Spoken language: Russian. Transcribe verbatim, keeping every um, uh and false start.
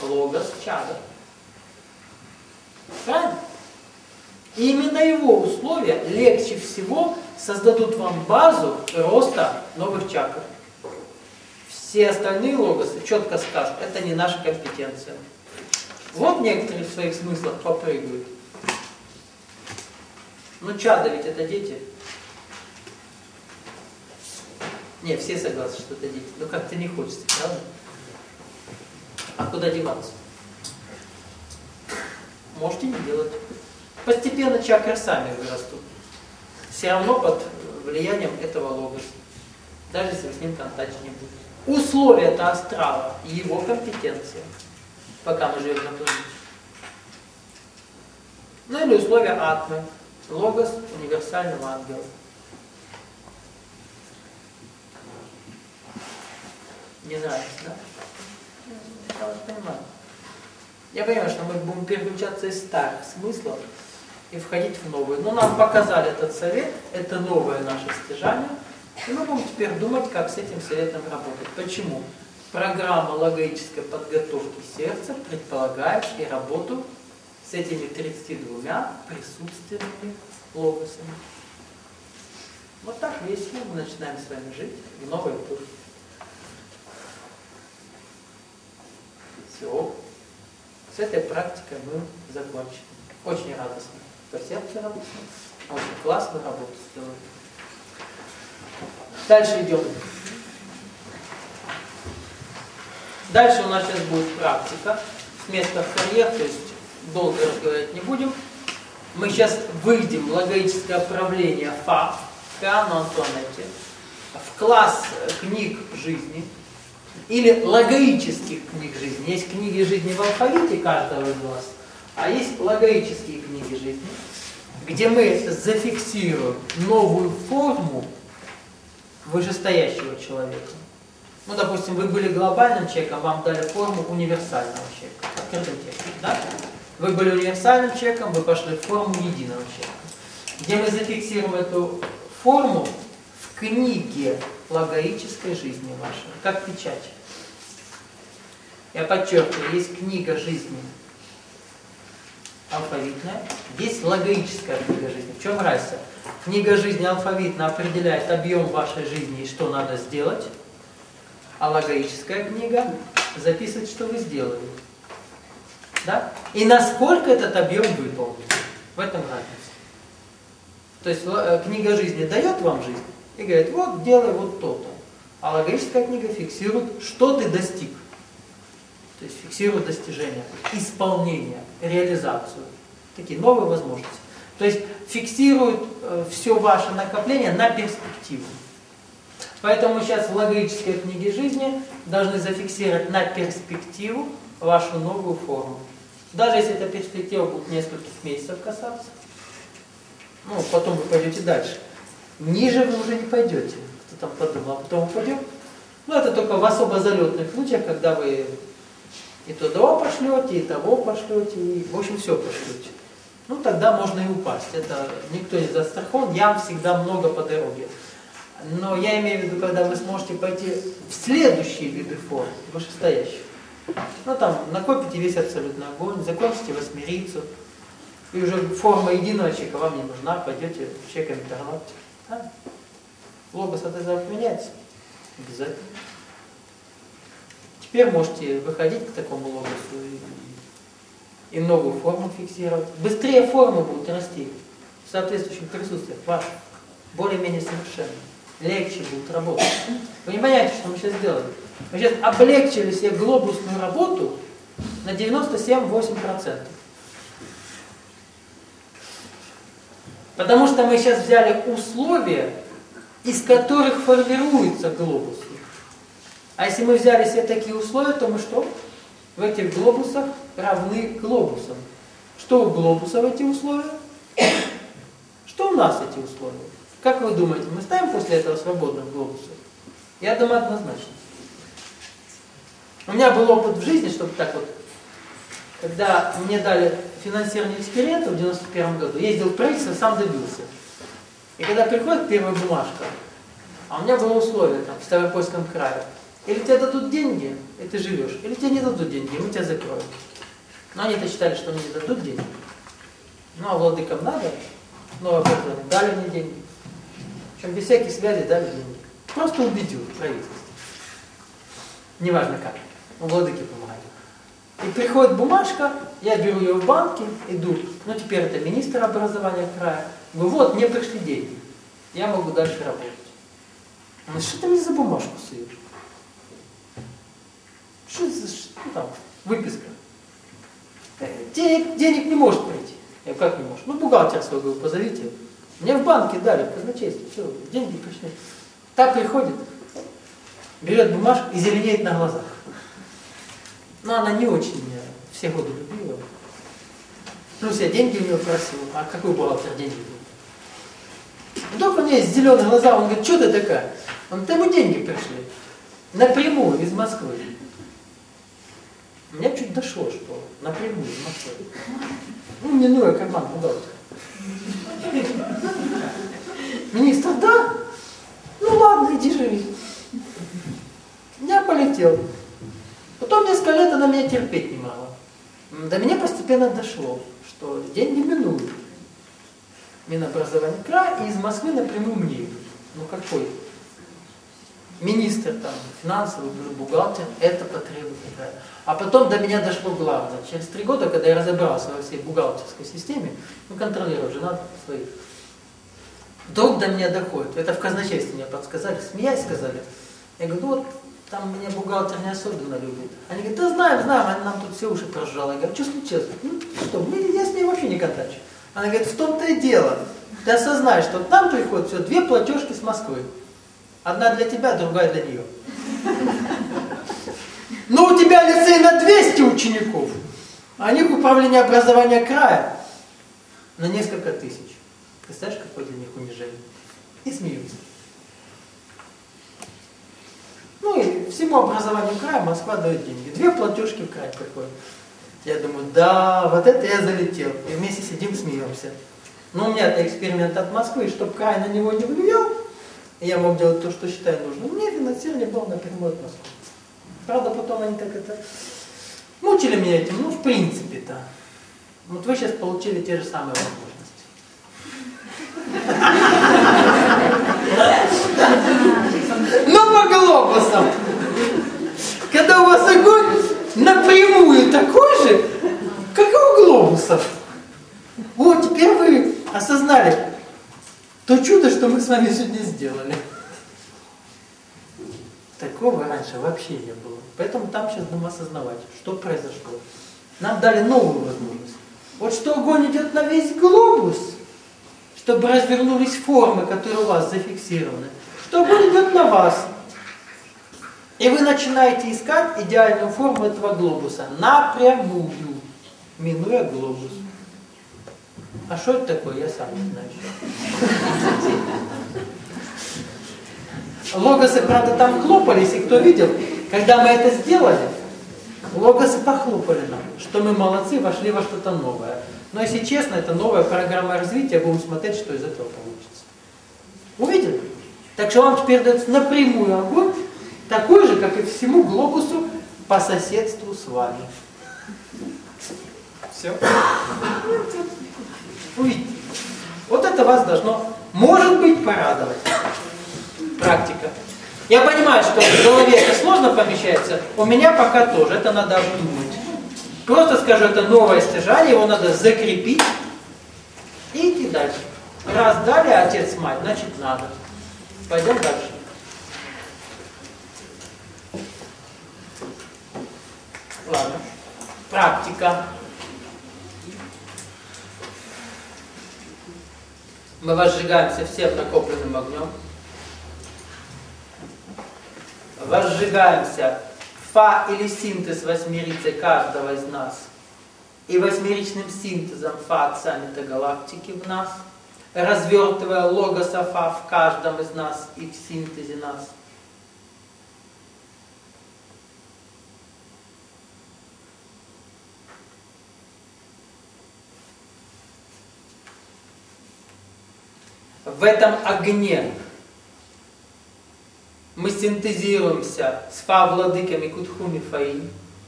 логос чада. Правильно? И именно его условия легче всего создадут вам базу роста новых чакр. Все остальные логосы четко скажут, это не наша компетенция. Вот некоторые в своих смыслах попрыгают. Ну чада ведь это дети. Не, все согласны, что это дети. Но как-то не хочется, правда? А куда деваться? Можете не делать. Постепенно чакры сами вырастут. Все равно под влиянием этого логоса. Даже если вы с ним в контакте не будете. Условия это астрала и его компетенция. Пока мы живем на планете. Ну или условия атмы. Логос универсального ангела. Не нравится, да? Я вас понимаю. Я понимаю, что мы будем переключаться из старых смыслов и входить в новые. Но нам показали этот совет, это новое наше стяжание. И мы будем теперь думать, как с этим советом работать. Почему? Программа логической подготовки сердца предполагает и работу с этими тридцатью двумя присутственными логосами. Вот так весело мы начинаем с вами жить в новой эпохе. Все. С этой практикой мы закончим. Очень радостно. По сердцу радостно. Очень классную работу сделали. Дальше идем. Дальше у нас сейчас будет практика с места в карьер, то есть долго разговаривать не будем. Мы сейчас выйдем в логическое правление ФА, Фиану Антуанетте, в класс книг жизни, или логических книг жизни. Есть книги жизни в алфавите каждого из вас, а есть логические книги жизни, где мы зафиксируем новую форму вышестоящего человека. Ну, допустим, вы были глобальным человеком, вам дали форму универсального человека. Открытым текстом, да? Вы были универсальным человеком, вы пошли в форму единого человека. Где мы зафиксируем эту форму в книге логической жизни вашей, как печать. Я подчеркиваю, есть книга жизни алфавитная, есть логическая книга жизни. В чем разница? Книга жизни алфавитно определяет объем вашей жизни и что надо сделать, а логическая книга записывает, что вы сделали. Да? И насколько этот объем выполнен. В этом разница. То есть книга жизни дает вам жизнь и говорит, вот делай вот то-то. А логическая книга фиксирует, что ты достиг. То есть фиксирует достижение, исполнение, реализацию. Такие новые возможности. То есть фиксирует э, все ваше накопление на перспективу. Поэтому сейчас в логической книге жизни должны зафиксировать на перспективу вашу новую форму. Даже если эта перспектива будет нескольких месяцев касаться, ну, потом вы пойдете дальше. Ниже вы уже не пойдете. Кто там подумал, а потом упадем. Ну, это только в особо залетных случаях, когда вы и туда пошлете, и того пошлете, и, в общем, все пошлете. Ну, тогда можно и упасть. Это никто не застрахован, ям всегда много по дороге. Но я имею в виду, когда вы сможете пойти в следующие виды форм, вышестоящих. Ну, там, накопите весь абсолютный огонь, закончите восьмерицу, и уже форма единого человека вам не нужна, пойдете в человека интергалактики. А? Логос от этого поменяется? Обязательно. Теперь можете выходить к такому логосу и, и новую форму фиксировать. Быстрее формы будут расти в соответствующих присутствиях ваших, более-менее совершенно. Легче будут работать. Вы не понимаете, что мы сейчас делаем? Мы сейчас облегчили себе глобусную работу на девяносто семь — восемь процентов. Потому что мы сейчас взяли условия, из которых формируется глобус. А если мы взяли себе такие условия, то мы что? В этих глобусах равны глобусам. Что у глобуса в эти условия? Что у нас эти условия? Как вы думаете, мы ставим после этого свободных глобусов? Я думаю, однозначно. У меня был опыт в жизни, чтобы так вот, когда мне дали финансирование экспериментов в девяносто первом году, ездил в правительство, сам добился. И когда приходит первая бумажка, а у меня было условие там, в Ставропольском крае, Или тебе дадут деньги, и ты живешь, или тебе не дадут деньги, и мы тебя закроем. Но они-то считали, что мне не дадут деньги. Ну, а владыкам надо, но образование дали мне деньги. Причем без всяких связей дали деньги. Просто убедил правительство. Неважно как. Но владыки помогают. И приходит бумажка, я беру ее в банке, иду, ну теперь это министр образования края. Говорю, вот, мне пришли деньги. Я могу дальше работать. Он говорит, что ты мне за бумажку суешь? Что за, что там, выписка? Денег, денег не может прийти. Я говорю, как не может? Ну, бухгалтер свой, говорю, позовите. Мне в банке дали, в казначействе, все, деньги пришли. Та приходит, берет бумажку и зеленеет на глазах. Но она не очень меня все годы любила. Плюс я деньги у нее просил. А какой бухгалтер деньги был? Вдруг у меня есть зеленые глаза, он говорит, что ты такая? Он говорит, ему деньги пришли. Напрямую из Москвы. У меня чуть дошло, что напрямую из Москвы. Ну, минуя карман бухгалтера. Министр, да? Ну ладно, иди живи. Я полетел. Потом несколько лет она меня терпеть не могла. До меня постепенно дошло, что деньги минуют. Минобразование края и из Москвы напрямую мне. Ну какой? Министр там, финансовый, бухгалтер, это потребует края. А потом до меня дошло главное. Через три года, когда я разобрался во всей бухгалтерской системе, ну контролировать же надо своих. Вдруг до меня доходит. Это в казначействе мне подсказали, смеясь сказали. Я говорю, ну вот там меня бухгалтер не особенно любит. Они говорят, да знаем, знаем, она нам тут все уши прожужжала. Я говорю, что случилось? Ну что, мы, я с ней вообще не контачу. Она говорит, в том-то и дело. Ты осознаешь, что там приходят все две платежки с Москвы. Одна для тебя, другая для нее. Но у тебя лицей на двести учеников, а у них управление образования края на несколько тысяч. Представляешь, какое для них унижение? И смеются. Ну и всему образованию края Москва дает деньги. Две платежки в край приходят. Я думаю, да, вот это я залетел. И вместе сидим, смеемся. Но у меня-то эксперимент от Москвы, чтобы край на него не влиял, и я мог делать то, что считаю нужным. Мне финансирование было напрямую от Москвы. Правда, потом они так это... мучили меня этим, ну, в принципе-то. Вот вы сейчас получили те же самые возможности. Но по глобусам. Когда у вас огонь напрямую такой же, как и у глобусов. Вот, теперь вы осознали то чудо, что мы с вами сегодня сделали. Такого раньше вообще не было. Поэтому там сейчас будем осознавать, что произошло. Нам дали новую возможность. Вот что огонь идет на весь глобус, чтобы развернулись формы, которые у вас зафиксированы. Что огонь идет на вас. И вы начинаете искать идеальную форму этого глобуса напрямую, минуя глобус. А что это такое, я сам не знаю. Логосы, правда, там хлопались, и кто видел, когда мы это сделали, логосы похлопали нам, что мы молодцы, вошли во что-то новое. Но если честно, это новая программа развития, будем смотреть, что из этого получится. Увидели? Так что вам теперь дается напрямую огонь, такой же, как и всему глобусу по соседству с вами. Все. Увидите. Вот это вас должно, может быть, порадовать. Практика. Я понимаю, что в голове это сложно помещается, у меня пока тоже, это надо обдумать. Просто скажу, это новое стяжание, его надо закрепить и идти дальше. Раз дали отец, мать, значит надо. Пойдем дальше. Ладно. Практика. Мы возжигаемся всем накопленным огнем. Возжигаемся фа или синтез восьмерицей каждого из нас и восьмеричным синтезом фа от саммита галактики в нас, развертывая логоса фа в каждом из нас и в синтезе нас. В этом огне мы синтезируемся с фа-владыками Кутху Мифаим,